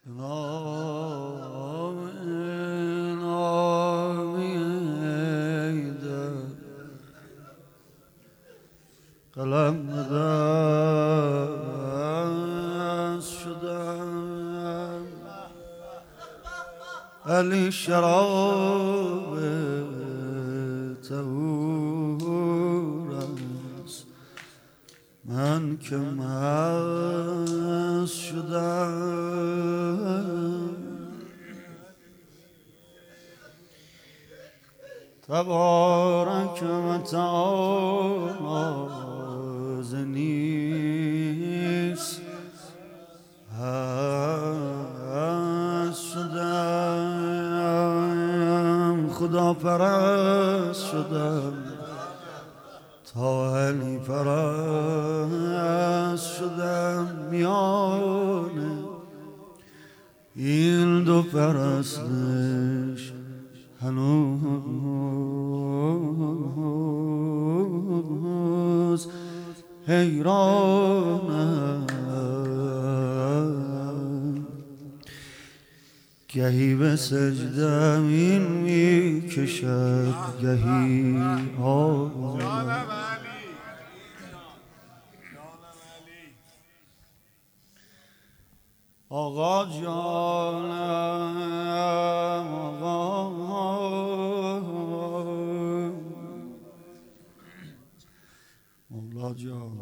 قلم دست شدم علی شراب طهور است، من که مست شدم. تبارک و تعالی ز نیست هست شدم، خدا پرست شدم تا علی پرست شدم. میان این دو پرستش هنوز حیرانم، گهی به سجده این می کشد، گهی آقا جانم، آقا مولا جان.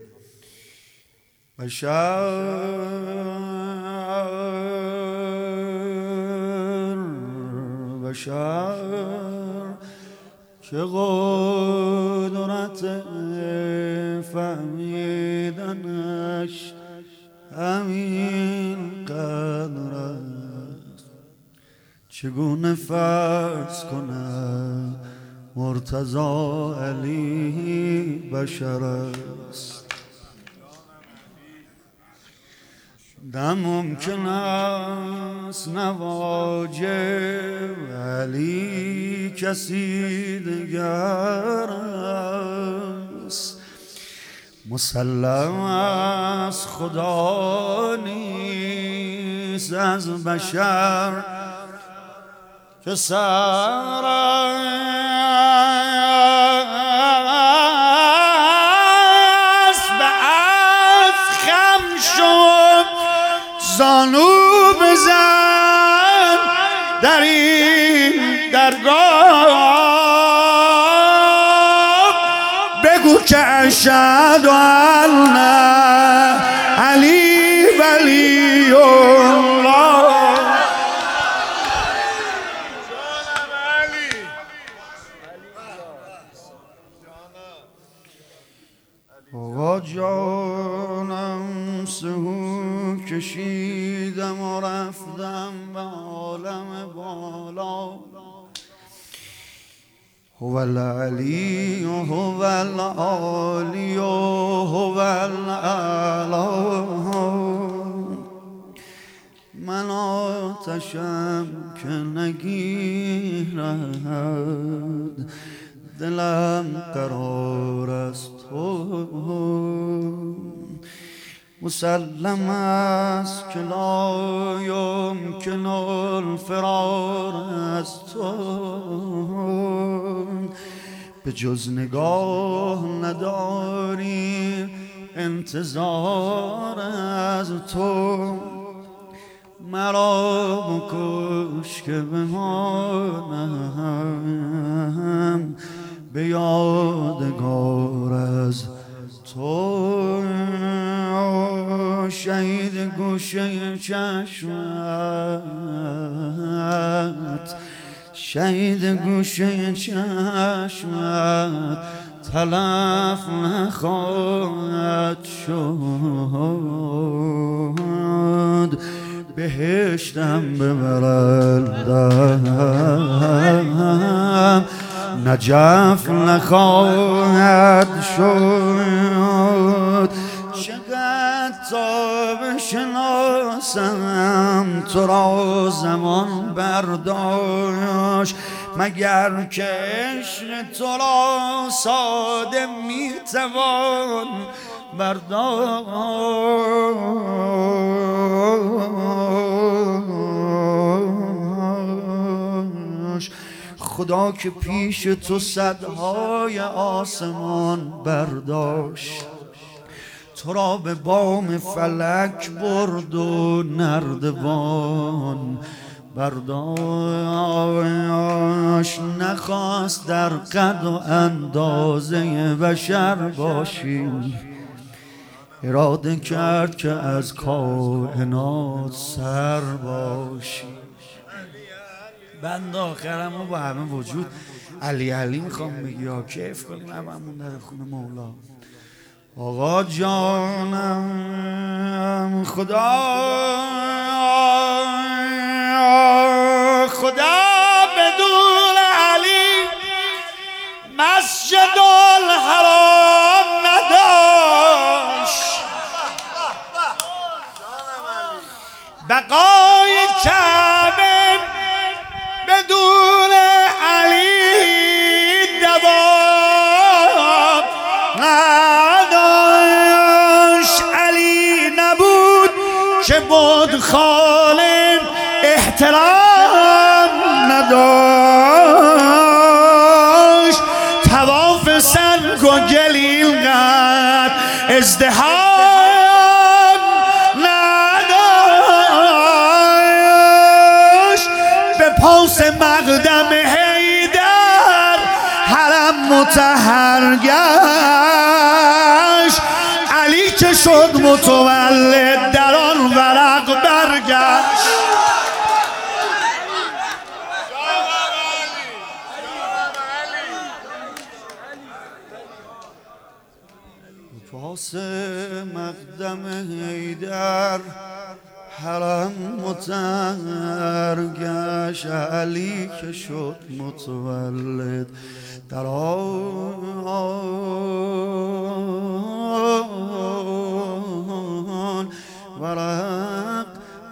بشر که قدرت فهمیدنش همین قدر است، چگونه فرض کنم مرتضی علی بشر است. نه ممکن است نواجب علی کسی دیگر است، مسلم است خدا نیست از بشر که سر است به از خم شد زانو بزن در این درگاه، بگو که اشهد ان علی ولی الله. آقا جانم سهو کشیدم و رفتم به عالم بالا. هو العلی و هو العالی و هو الاعلی، من آتشم که نگیرد دلم قرار است تو، مسلم است که لا یمکن الفرار از تو، به جز نگاه نداری انتظار از تو. مرا بکش که بمانم به یادگار از تو، شهید گوشه چشمت، شهید گوشه چشمت تلف نخواهد شد، بهشتم ببرندم نجف نخواهد شد. چقدر تا بشناسم تو را زمان برداشت، مگر که عشق تو را ساده میتوان برداشت. خدا که پیش تو صدهای آسمان برداشت، تو را به بام فلک برد و نردبان برداشت. نخواست در قد و اندازه بشر باشی، اراده کرد که از کائنات سر باشی. بند آخرم رو با همه وجود علی علی میخوام بگی ها، کیف کنیم هممون در خونه مولا. آقا جانم خدا بدون علی مسجد الحرام نداشت، بقای کعبه بدون علی دوام نداشت. علی نبود که بود خاله احترام نداشت، طواف سنگ و گلیل قد ازدحام نداشت. به پاس مقدم حیدر حرم مطهر گشت، علی که شد متولد در آن ورق برگشت. پاس مقدم حیدر حرم مطهر گشت، علی که شد متولد در آن ورق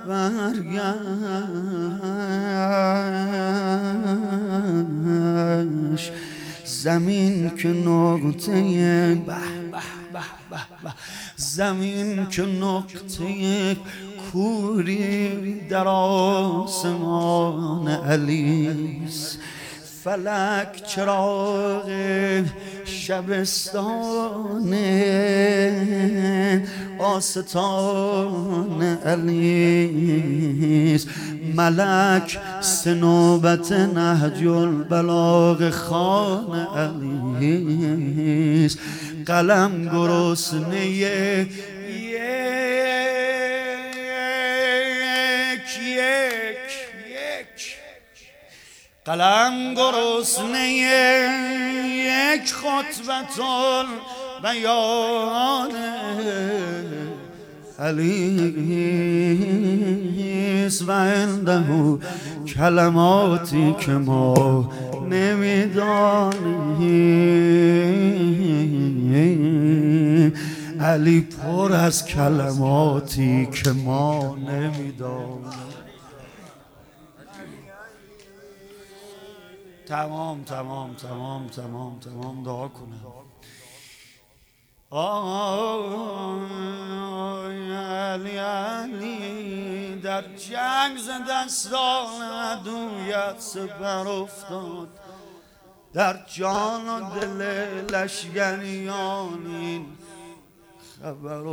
برگشت. زمین که نقطه زمین که نقطه کوری در آسمان علیست، فلک چراغ شبستان آستان علیست، ملک صنوبت نهج البلاغ خان علیست، قلم گرسنه یک قلم گرسنه یک خطبة البیان علیست، و عنده کلماتی که ما نمیدانیم. علی پر از کلماتی که ما نمیدانیم. تمام دعا کنم. علی علی در جنگ ز دستان عدویت سپر افتاد، در جان و دل لشکریان این خبر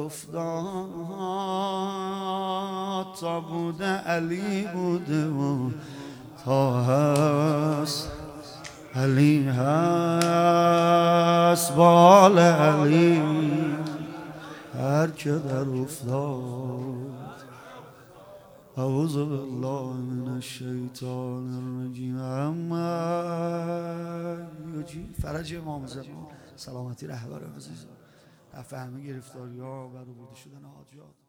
افتاد. تا بوده علی بوده و تا هست علی هست، بال علی هر که در افتاد. اعوذ بالله من الشیطان الرجیم. اما فرج امام زمان، سلامتی رهبر عزیز، رفع همه گرفتاری ها، بر آورده شدن حاجات.